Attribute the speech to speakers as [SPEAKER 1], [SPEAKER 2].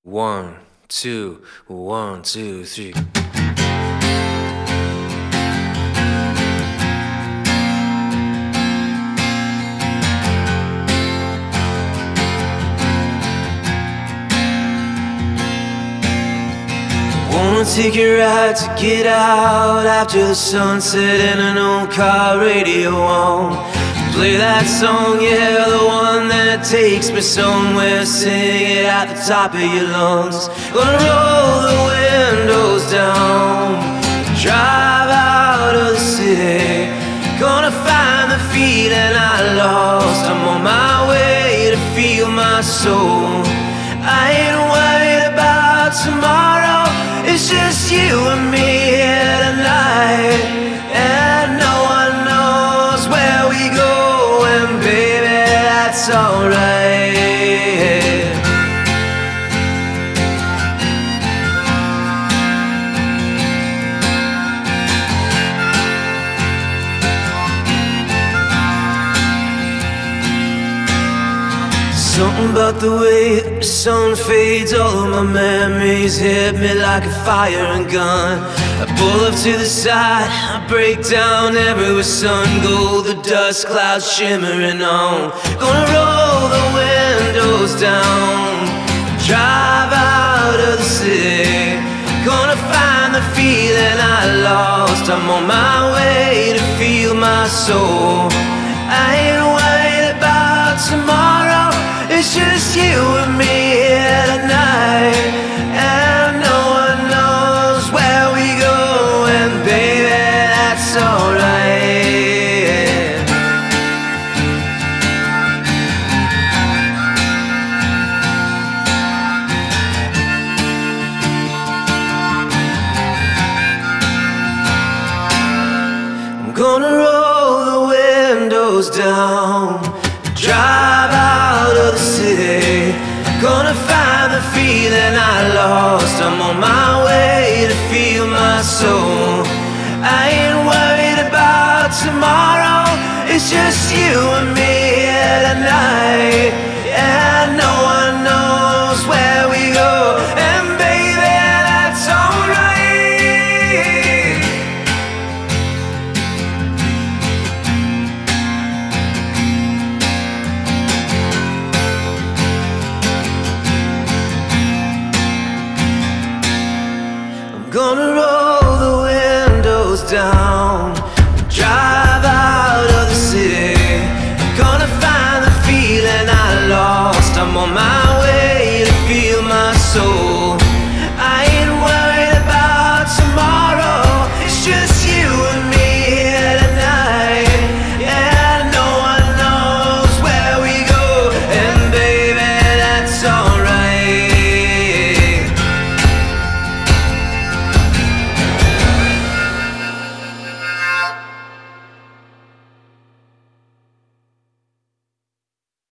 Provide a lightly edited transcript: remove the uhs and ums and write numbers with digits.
[SPEAKER 1] One, two, one, two, three. Wanna take a ride to get out after the sunset in an old car radio on. Play that song, yeah, the one that takes me somewhere. Sing it at the top of your lungs. Gonna roll the windows down, drive out of the city. Gonna find the feeling I lost. I'm on my way to feel my soul. I ain't worried about tomorrow. It's just you and me here tonight, and no one knows where we go, and baby, that's alright. Something about the way the sun fades, all of my memories hit me like a firing gun. I pull up to the side, I break down everywhere sun gold, the dust clouds shimmering on. Gonna roll the windows down, drive out of the city. Gonna find the feeling I lost. I'm on my way to feel my soul. I ain't worried about tomorrow. It's just you and me here tonight, and no one knows where we go, and baby, that's alright. I'm gonna roll the windows down, drive out of the city. Gonna find the feeling I lost. I'm on my way to feel my soul. I ain't worried about tomorrow. It's just you and me here tonight, and no one knows where we go, and baby, that's alright. Gonna roll the windows down,